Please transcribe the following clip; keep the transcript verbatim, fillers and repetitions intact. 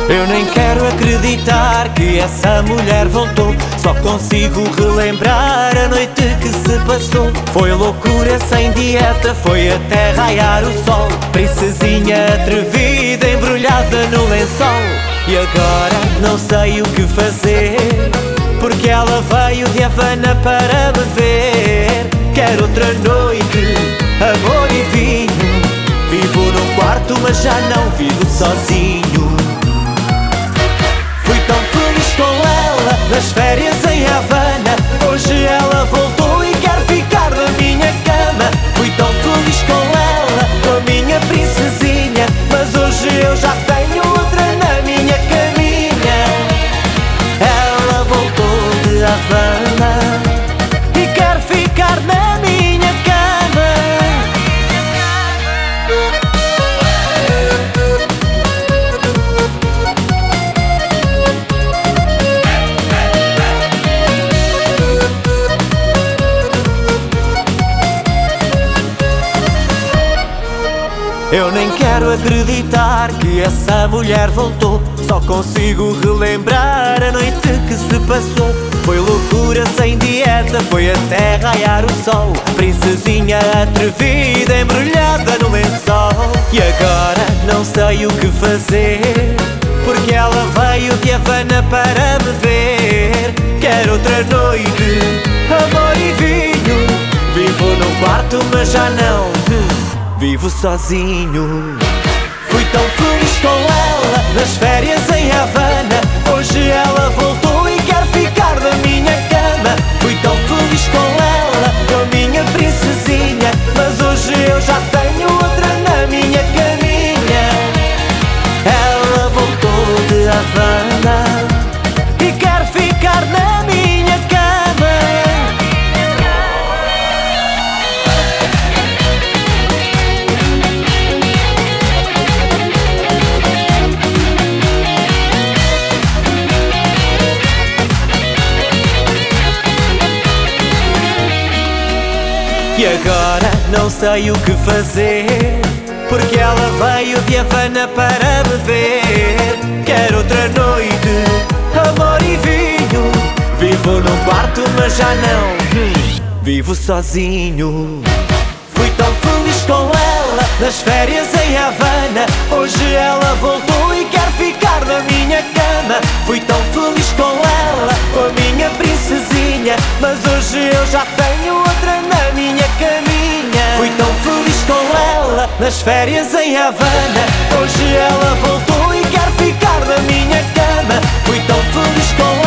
Eu nem quero acreditar que essa mulher voltou. Só consigo relembrar a noite que se passou. Foi loucura sem dieta, foi até raiar o sol. Princesinha atrevida, embrulhada no lençol. E agora não sei o que fazer, porque ela veio de Havana para me ver. Quero outra noite, amor e vinho. Vivo num quarto mas já não vivo sozinho. Fui tão feliz com ela nas férias em Havana. Hoje ela voltou e quer ficar na minha cama. Fui tão feliz com ela, com a minha princesinha, mas hoje eu já tenho outra na minha caminha. Ela voltou de Havana e quer ficar na minha cama. Eu nem quero acreditar que essa mulher voltou. Só consigo relembrar a noite que se passou. Foi loucura sem dieta, foi até raiar o sol. Princesinha atrevida, embrulhada no lençol. E agora não sei o que fazer, porque ela veio de Havana para me ver. Quero outra noite, amor e vinho. Vivo num quarto mas já não vivo sozinho. Fui tão feliz com ela nas férias em Havana. Hoje ela voltou e quer ficar na minha cama. Fui tão feliz com ela, com a minha princesinha, mas hoje eu já tenho outra na minha caminha. Ela voltou de Havana e quer ficar na minha cama. E agora não sei o que fazer, porque ela veio de Havana para me ver. Quero outra noite, amor e vinho. Vivo num quarto mas já não vivo sozinho. Fui tão feliz com ela nas férias em Havana. Hoje ela voltou e quer ficar na minha cama. Fui tão feliz com ela, com a minha princesinha, mas hoje eu já tenho outra na minha caminha. Fui tão feliz com ela nas férias em Havana. Hoje ela voltou e quer ficar na minha cama. Fui tão feliz com ela.